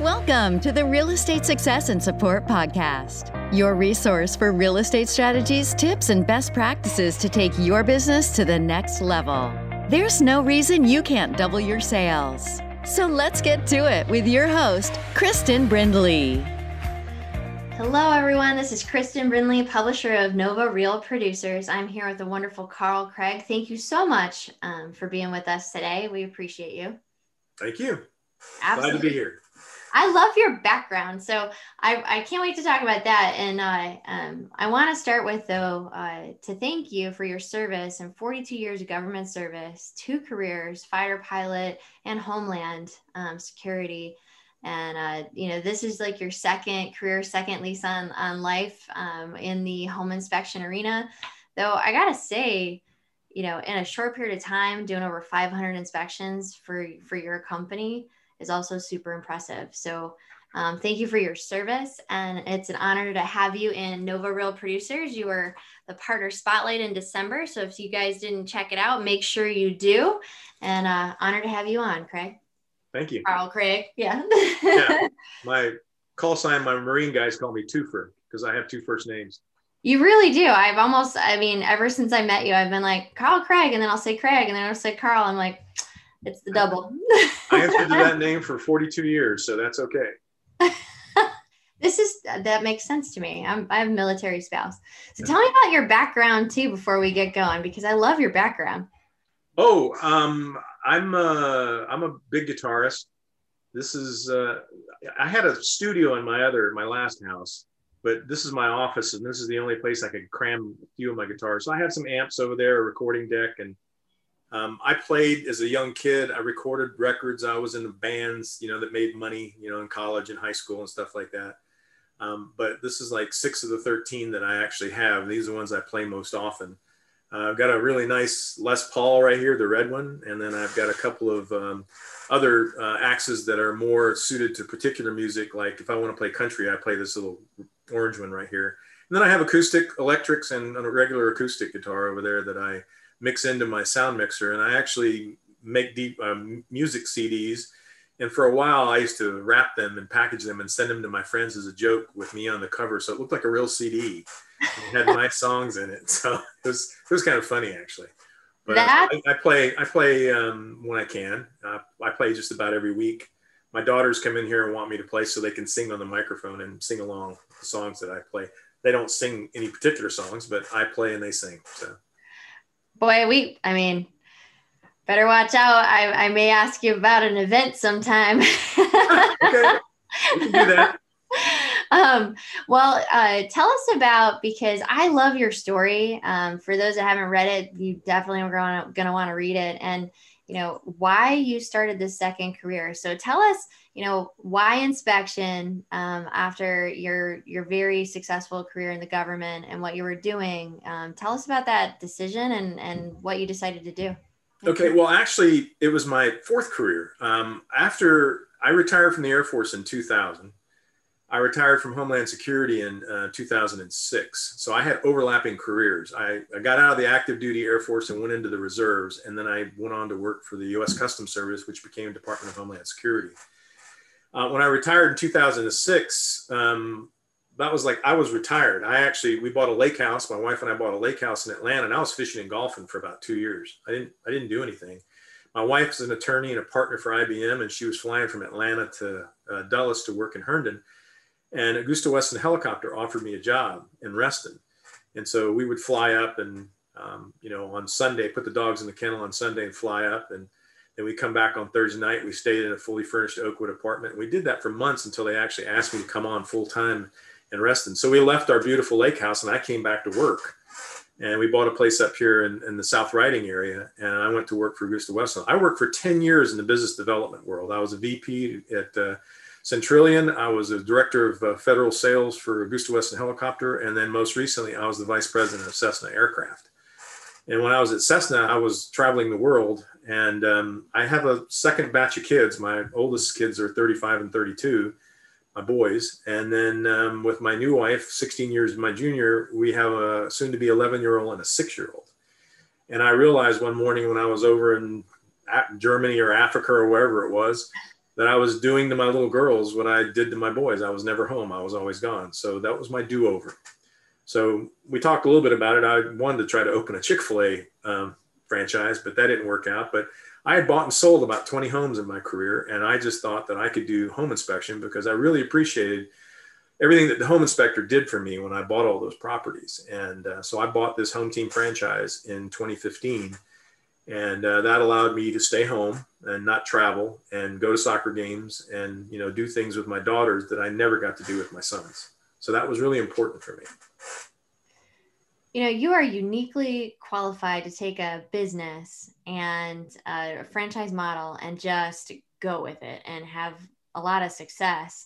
Welcome to the Real Estate Success and Support Podcast, your resource for real estate strategies, tips, and best practices to take your business to the next level. There's no reason you can't double your sales. So let's get to it with your host, Kristen Brindley. Hello, everyone. This is Kristen Brindley, publisher of Nova Real Producers. I'm here with the wonderful Carl Craig. Thank you so much for being with us today. We appreciate you. Thank you. Absolutely. Glad to be here. I love your background. So I can't wait to talk about that. And I want to start with, though, to thank you for your service and 42 years of government service, 2 careers, fighter pilot and Homeland Security. And, this is like your second career, second lease on life in the home inspection arena. Though I got to say, in a short period of time, doing over 500 inspections for your company is also super impressive. So thank you for your service. And it's an honor to have you in Nova Real Producers. You were the partner spotlight in December. So if you guys didn't check it out, make sure you do. And honor to have you on, Craig. Thank you. Carl Craig. Yeah. Yeah. My call sign, my Marine guys call me Twofer because I have 2 first names. You really do. Ever since I met you, I've been like Carl Craig, and then I'll say Craig, and then I'll say Carl. I'm like, it's the double. I answered to that name for 42 years, so that's okay. That makes sense to me. I have a military spouse. So tell me about your background too before we get going, because I love your background. Oh, I'm a big guitarist. This is I had a studio in my last house, but this is my office, and this is the only place I could cram a few of my guitars. So I have some amps over there, a recording deck, and I played as a young kid. I recorded records. I was in the bands, that made money, in college and high school and stuff like that. But this is like 6 of the 13 that I actually have. These are the ones I play most often. I've got a really nice Les Paul right here, the red one. And then I've got a couple of other axes that are more suited to particular music. Like if I want to play country, I play this little orange one right here. And then I have acoustic electrics and a regular acoustic guitar over there that I mix into my sound mixer. And I actually make deep music CDs. And for a while, I used to wrap them and package them and send them to my friends as a joke with me on the cover. So it looked like a real CD. It had my songs in it. So it was kind of funny, actually. But I play when I can. I play just about every week. My daughters come in here and want me to play so they can sing on the microphone and sing along the songs that I play. They don't sing any particular songs, but I play and they sing. So. Boy, better watch out. I may ask you about an event sometime. Okay, we can do that. Tell us about, because I love your story. For those that haven't read it, you definitely are going to want to read it, and why you started this second career. So tell us, why inspection after your very successful career in the government and what you were doing. Tell us about that decision and what you decided to do. Okay, well, actually, it was my 4th career. After I retired from the Air Force in 2000, I retired from Homeland Security in 2006. So I had overlapping careers. I got out of the active duty Air Force and went into the reserves. And then I went on to work for the U.S. Customs Service, which became Department of Homeland Security. When I retired in 2006, that was like, I was retired. We bought a lake house. My wife and I bought a lake house in Atlanta, and I was fishing and golfing for about 2 years. I didn't do anything. My wife's an attorney and a partner for IBM, and she was flying from Atlanta to Dulles to work in Herndon. And Augusta Westland Helicopter offered me a job in Reston. And so we would fly up and, on Sunday, put the dogs in the kennel on Sunday and fly up. And then we come back on Thursday night. We stayed in a fully furnished Oakwood apartment. We did that for months until they actually asked me to come on full time in Reston. So we left our beautiful lake house and I came back to work. And we bought a place up here in the South Riding area. And I went to work for Augusta Westland. I worked for 10 years in the business development world. I was a VP at Centrillion. I was a director of federal sales for Augusta Westland Helicopter. And then most recently, I was the vice president of Cessna Aircraft. And when I was at Cessna, I was traveling the world. And I have a second batch of kids. My oldest kids are 35 and 32, my boys. And then with my new wife, 16 years my junior, we have a soon to be 11-year-old and a 6-year-old. And I realized one morning when I was over in Germany or Africa or wherever it was, that I was doing to my little girls what I did to my boys. I was never home. I was always gone. So that was my do-over. So we talked a little bit about it. I wanted to try to open a Chick-fil-A franchise, but that didn't work out. But I had bought and sold about 20 homes in my career, and I just thought that I could do home inspection because I really appreciated everything that the home inspector did for me when I bought all those properties. And so I bought this Home Team franchise in 2015, and that allowed me to stay home and not travel and go to soccer games and, you know, do things with my daughters that I never got to do with my sons. So that was really important for me. You know, you are uniquely qualified to take a business and a franchise model and just go with it and have a lot of success.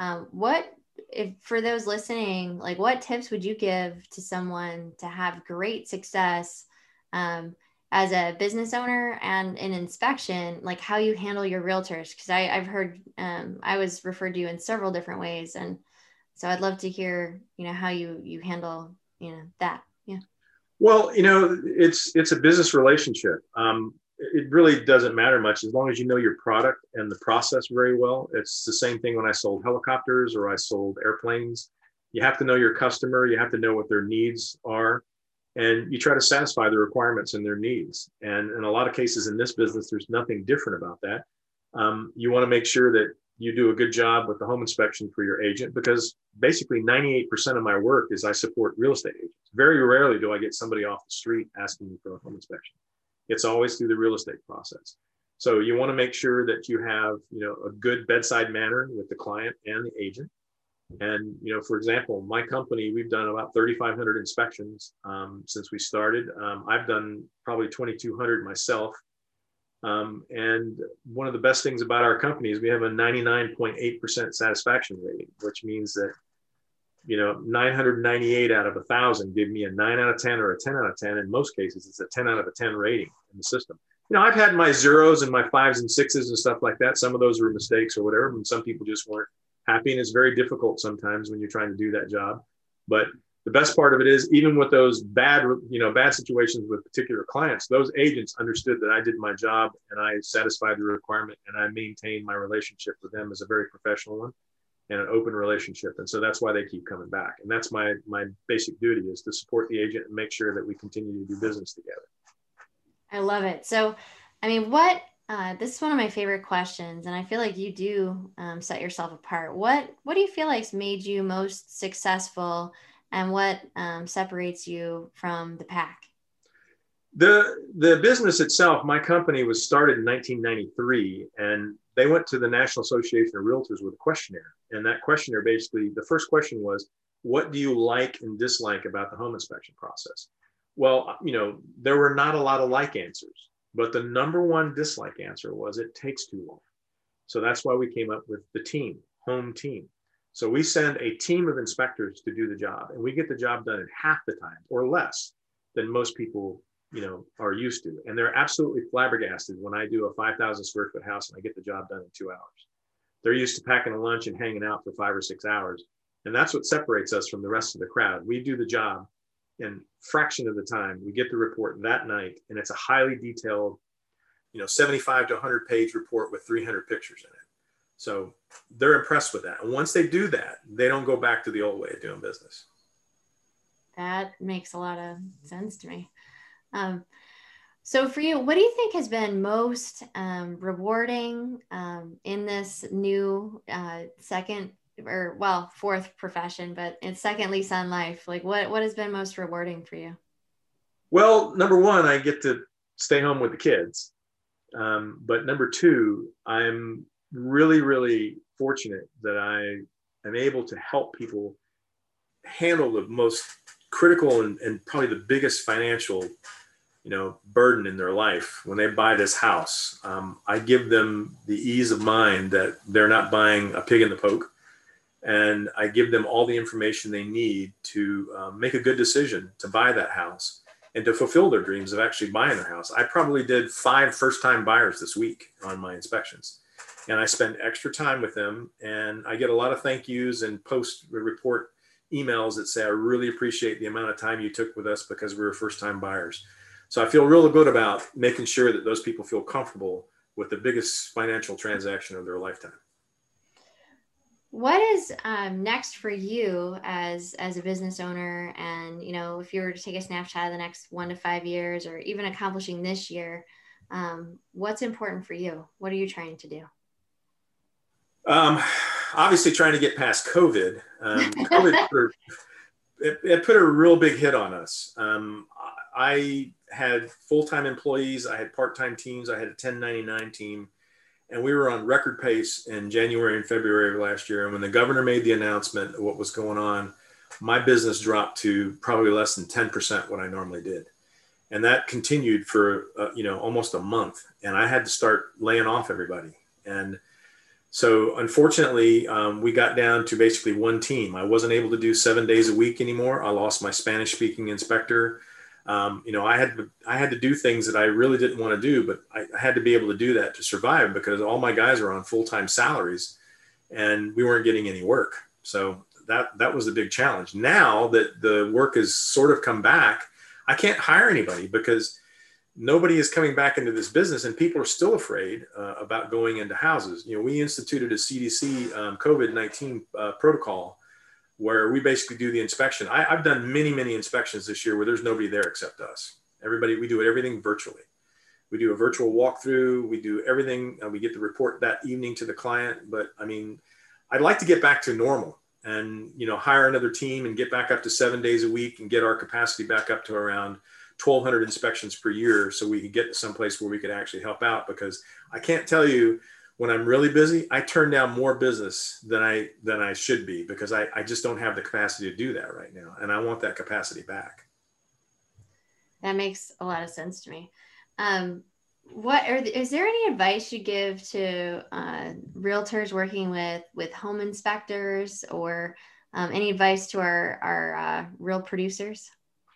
For those listening, like, what tips would you give to someone to have great success as a business owner and in inspection, like how you handle your realtors? Because I've heard, I was referred to you in several different ways. And so I'd love to hear, you know, how you handle, you know, that. Yeah. Well, you know, it's a business relationship. It really doesn't matter much as long as you know your product and the process very well. It's the same thing when I sold helicopters or I sold airplanes. You have to know your customer. You have to know what their needs are. And you try to satisfy the requirements and their needs. And in a lot of cases in this business, there's nothing different about that. You want to make sure that you do a good job with the home inspection for your agent, because basically 98% of my work is I support real estate agents. Very rarely do I get somebody off the street asking me for a home inspection. It's always through the real estate process. So you want to make sure that you have, you know, a good bedside manner with the client and the agent. And, you know, for example, my company, we've done about 3,500 inspections since we started. I've done probably 2,200 myself. And one of the best things about our company is we have a 99.8% satisfaction rating, which means that, you know, 998 out of 1,000 give me a 9 out of 10 or a 10 out of 10. In most cases, it's a 10 out of 10 rating in the system. You know, I've had my zeros and my 5s and 6s and stuff like that. Some of those were mistakes or whatever, and some people just weren't happy. And it's very difficult sometimes when you're trying to do that job. But the best part of it is, even with those bad situations with particular clients, those agents understood that I did my job and I satisfied the requirement, and I maintained my relationship with them as a very professional one and an open relationship. And so that's why they keep coming back. And that's my basic duty, is to support the agent and make sure that we continue to do business together. I love it. So, I mean, this is one of my favorite questions, and I feel like you do set yourself apart. What do you feel like's made you most successful, and what separates you from the pack? The business itself, my company was started in 1993, and they went to the National Association of Realtors with a questionnaire. And that questionnaire, basically, the first question was, what do you like and dislike about the home inspection process? Well, you know, there were not a lot of like answers, but the number one dislike answer was it takes too long. So that's why we came up with the team, Home Team. So we send a team of inspectors to do the job, and we get the job done in half the time or less than most people, you know, are used to. And they're absolutely flabbergasted when I do a 5,000 square foot house and I get the job done in 2 hours. They're used to packing a lunch and hanging out for 5 or 6 hours. And that's what separates us from the rest of the crowd. We do the job in fraction of the time. We get the report that night, and it's a highly detailed, you know, 75 to 100 page report with 300 pictures in it. So they're impressed with that. And once they do that, they don't go back to the old way of doing business. That makes a lot of sense to me. So for you, what do you think has been most rewarding in this new fourth profession, but it's second lease on life? Like what has been most rewarding for you? Well, number one, I get to stay home with the kids. But number two, I'm really, really fortunate that I am able to help people handle the most critical and probably the biggest financial, you know, burden in their life when they buy this house. I give them the ease of mind that they're not buying a pig in the poke, and I give them all the information they need to make a good decision to buy that house and to fulfill their dreams of actually buying their house. I probably did 5 first-time buyers this week on my inspections, and I spend extra time with them, and I get a lot of thank yous and post-report emails that say, I really appreciate the amount of time you took with us because we were first-time buyers. So I feel real good about making sure that those people feel comfortable with the biggest financial transaction of their lifetime. What is next for you as a business owner? And, you know, if you were to take a snapshot of the next 1 to 5 years, or even accomplishing this year, what's important for you? What are you trying to do? Obviously trying to get past COVID. COVID it put a real big hit on us. I had full-time employees, I had part-time teams, I had a 1099 team, and we were on record pace in January and February of last year. And when the governor made the announcement of what was going on, my business dropped to probably less than 10% what I normally did. And that continued for, almost a month. And I had to start laying off everybody. And so unfortunately, we got down to basically one team. I wasn't able to do 7 days a week anymore. I lost my Spanish speaking inspector. I had to do things that I really didn't want to do, but I had to be able to do that to survive, because all my guys are on full-time salaries and we weren't getting any work. So that was the big challenge. Now that the work has sort of come back, I can't hire anybody because nobody is coming back into this business, and people are still afraid about going into houses. You know, we instituted a CDC COVID-19 protocol where we basically do the inspection. I've done many inspections this year where there's nobody there except us. We do everything virtually. We do a virtual walkthrough. We do everything. We get the report that evening to the client. But I mean, I'd like to get back to normal and, hire another team and get back up to 7 days a week and get our capacity back up to around 1,200 inspections per year, so we could get to someplace where we could actually help out. Because I can't tell you, when I'm really busy, I turn down more business than I should be, because I just don't have the capacity to do that right now. And I want that capacity back. That makes a lot of sense to me. Is there any advice you give to realtors working with home inspectors, or any advice to our real producers?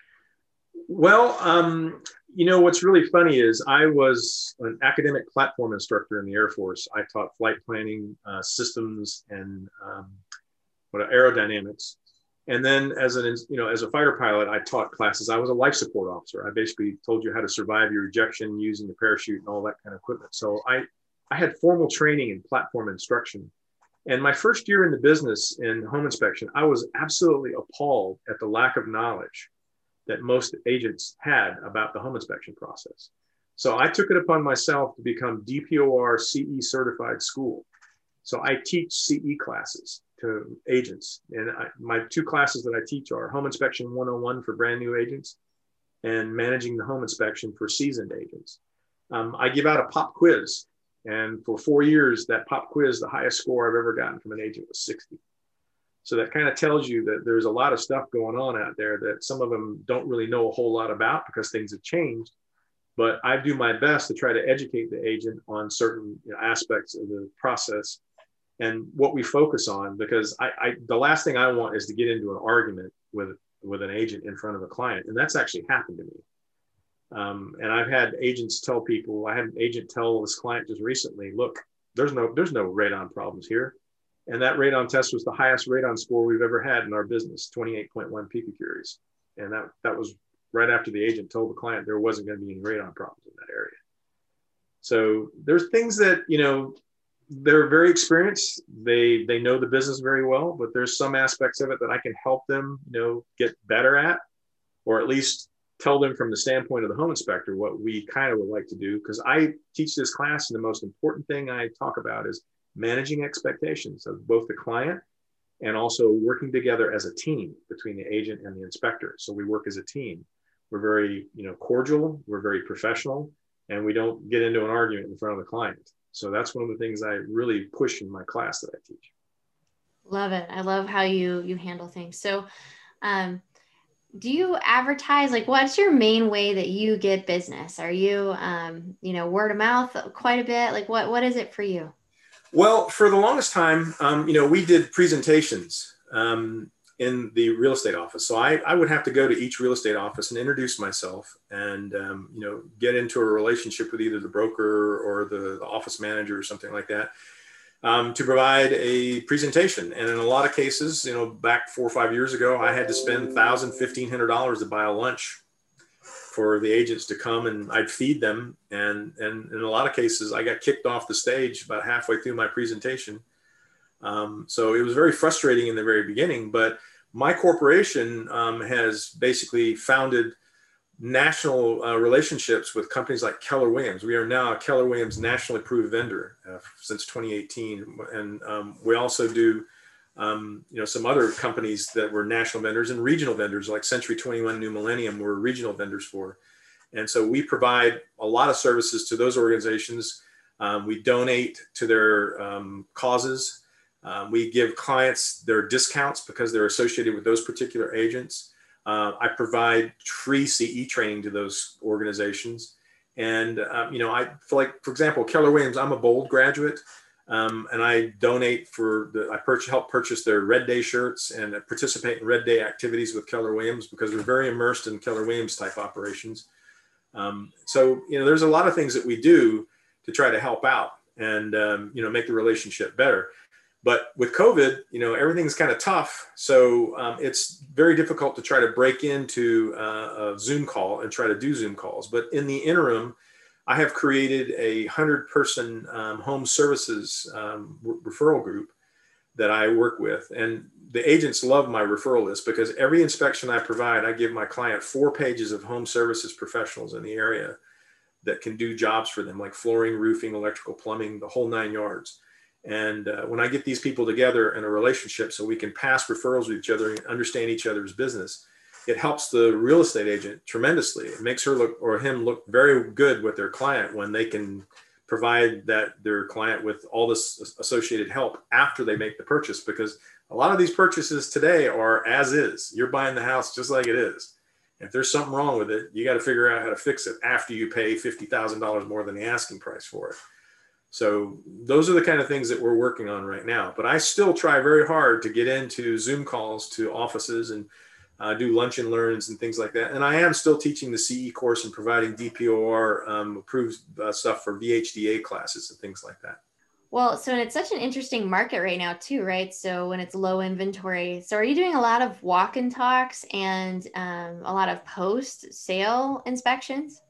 Well, what's really funny is I was an academic platform instructor in the Air Force. I taught flight planning, systems, and aerodynamics. And then as a fighter pilot, I taught classes. I was a life support officer. I basically told you how to survive your ejection using the parachute and all that kind of equipment. So I had formal training in platform instruction. And my first year in the business in home inspection, I was absolutely appalled at the lack of knowledge that most agents had about the home inspection process. So I took it upon myself to become DPOR CE certified school. So I teach CE classes to agents. And my 2 classes that I teach are Home Inspection 101 for brand new agents and Managing the Home Inspection for seasoned agents. I give out a pop quiz. And for 4 years, that pop quiz, the highest score I've ever gotten from an agent was 60. So that kind of tells you that there's a lot of stuff going on out there that some of them don't really know a whole lot about because things have changed. But I do my best to try to educate the agent on certain aspects of the process and what we focus on, because the last thing I want is to get into an argument with an agent in front of a client. And that's actually happened to me. And I've had agents tell people, I had an agent tell this client just recently, look, there's no radon problems here. And that radon test was the highest radon score we've ever had in our business, 28.1 picocuries. And that was right after the agent told the client there wasn't going to be any radon problems in that area. So there's things that, they're very experienced. They know the business very well, but there's some aspects of it that I can help them, get better at, or at least tell them from the standpoint of the home inspector what we kind of would like to do. Because I teach this class, and the most important thing I talk about is managing expectations of both the client and also working together as a team between the agent and the inspector. So we work as a team. We're very, cordial, we're very professional, and we don't get into an argument in front of the client. So that's one of the things I really push in my class that I teach. Love it. I love how you handle things. So, do you advertise? Like, what's your main way that you get business? Are you, word of mouth quite a bit? Like, what is it for you? Well, for the longest time, we did presentations in the real estate office. So I would have to go to each real estate office and introduce myself and, get into a relationship with either the broker or the office manager or something like that to provide a presentation. And in a lot of cases, back 4 or 5 years ago, I had to spend $1,000, $1,500 to buy a lunch for the agents to come, and I'd feed them. And in a lot of cases, I got kicked off the stage about halfway through my presentation. So it was very frustrating in the very beginning, but my corporation has basically founded national relationships with companies like Keller Williams. We are now a Keller Williams nationally approved vendor since 2018. And we also do some other companies that were national vendors and regional vendors like Century 21 New Millennium were regional vendors for. And so we provide a lot of services to those organizations. We donate to their causes. We give clients their discounts because they're associated with those particular agents. I provide free CE training to those organizations. And, I feel like, for example, Keller Williams, I'm a Bold graduate. And I donate help purchase their Red Day shirts and participate in Red Day activities with Keller Williams because we're very immersed in Keller Williams type operations. So there's a lot of things that we do to try to help out and, make the relationship better. But with COVID, everything's kind of tough. So it's very difficult to try to break into a Zoom call and try to do Zoom calls. But in the interim, I have created a 100-person home services referral group that I work with. And the agents love my referral list because every inspection I provide, I give my client 4 pages of home services professionals in the area that can do jobs for them, like flooring, roofing, electrical, plumbing, the whole 9 yards. And when I get these people together in a relationship so we can pass referrals with each other and understand each other's business, it helps the real estate agent tremendously. It makes her or him look very good with their client when they can provide their client with all this associated help after they make the purchase, because a lot of these purchases today are as is. You're buying the house just like it is. If there's something wrong with it, you got to figure out how to fix it after you pay $50,000 more than the asking price for it. So those are the kind of things that we're working on right now. But I still try very hard to get into Zoom calls to offices and do lunch and learns and things like that. And I am still teaching the CE course and providing DPOR approved stuff for VHDA classes and things like that. Well, so it's such an interesting market right now too, right? So when it's low inventory, so are you doing a lot of walk-in talks and a lot of post-sale inspections?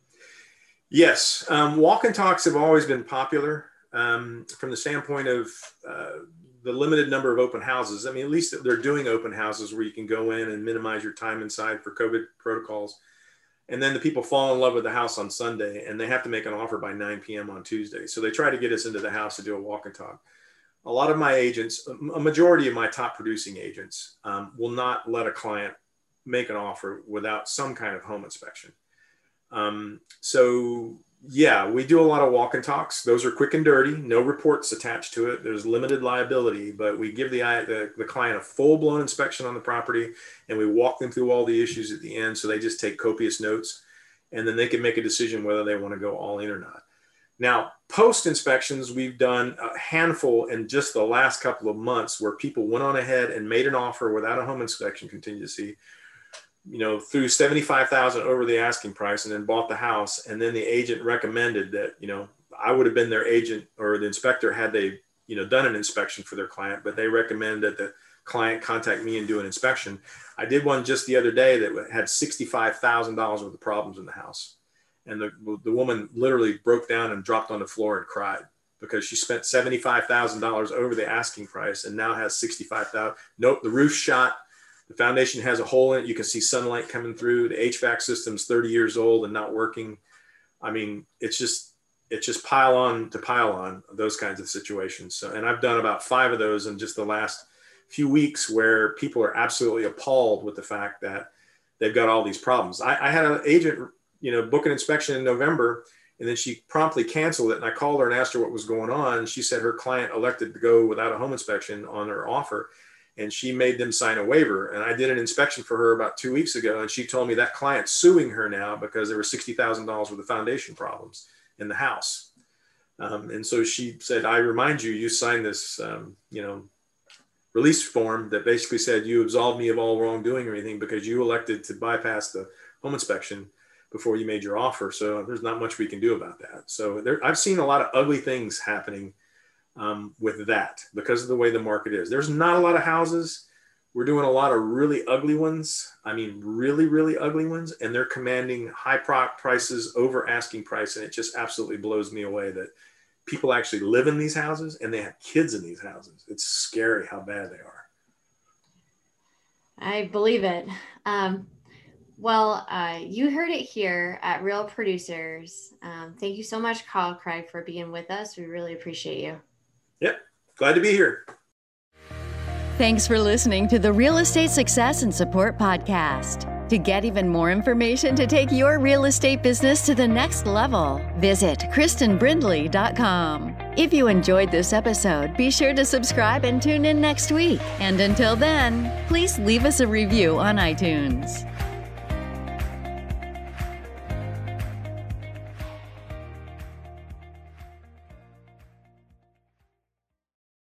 Yes, walk-in talks have always been popular from the standpoint of the limited number of open houses. I mean, at least they're doing open houses where you can go in and minimize your time inside for COVID protocols. And then the people fall in love with the house on Sunday and they have to make an offer by 9 p.m. on Tuesday. So they try to get us into the house to do a walk and talk. A lot of my agents, a majority of my top producing agents will not let a client make an offer without some kind of home inspection. So yeah, we do a lot of walk and talks. Those are quick and dirty, no reports attached to it. There's limited liability, but we give the client a full blown inspection on the property and we walk them through all the issues at the end. So they just take copious notes and then they can make a decision whether they want to go all in or not. Now, post inspections, we've done a handful in just the last couple of months where people went on ahead and made an offer without a home inspection contingency, through $75,000 over the asking price and then bought the house. And then the agent recommended that, I would have been their agent or the inspector had they, done an inspection for their client, but they recommend that the client contact me and do an inspection. I did one just the other day that had $65,000 worth of problems in the house. And the woman literally broke down and dropped on the floor and cried because she spent $75,000 over the asking price and now has $65,000. Nope, the roof shot. The foundation has a hole in it. You can see sunlight coming through. The HVAC system's 30 years old and not working. I mean, it's just pile on to pile on those kinds of situations. So, and I've done about 5 of those in just the last few weeks where people are absolutely appalled with the fact that they've got all these problems. I had an agent, book an inspection in November and then she promptly canceled it. And I called her and asked her what was going on. She said her client elected to go without a home inspection on her offer. And she made them sign a waiver. And I did an inspection for her about 2 weeks ago. And she told me that client's suing her now because there were $60,000 worth of foundation problems in the house. And so she said, I remind you, you signed this, release form that basically said you absolved me of all wrongdoing or anything because you elected to bypass the home inspection before you made your offer. So there's not much we can do about that. So I've seen a lot of ugly things happening with that because of the way the market is. There's not a lot of houses, We're doing a lot of really ugly ones. I mean, really, really ugly ones. And they're commanding high prices over asking price. And it just absolutely blows me away that people actually live in these houses and they have kids in these houses. It's scary how bad they are. I believe it. You heard it here at Real Producers. Thank you so much, Carl Craig, for being with us. We really appreciate you. Yep. Glad to be here. Thanks for listening to the Real Estate Success and Support Podcast. To get even more information to take your real estate business to the next level, visit KristenBrindley.com. If you enjoyed this episode, be sure to subscribe and tune in next week. And until then, please leave us a review on iTunes.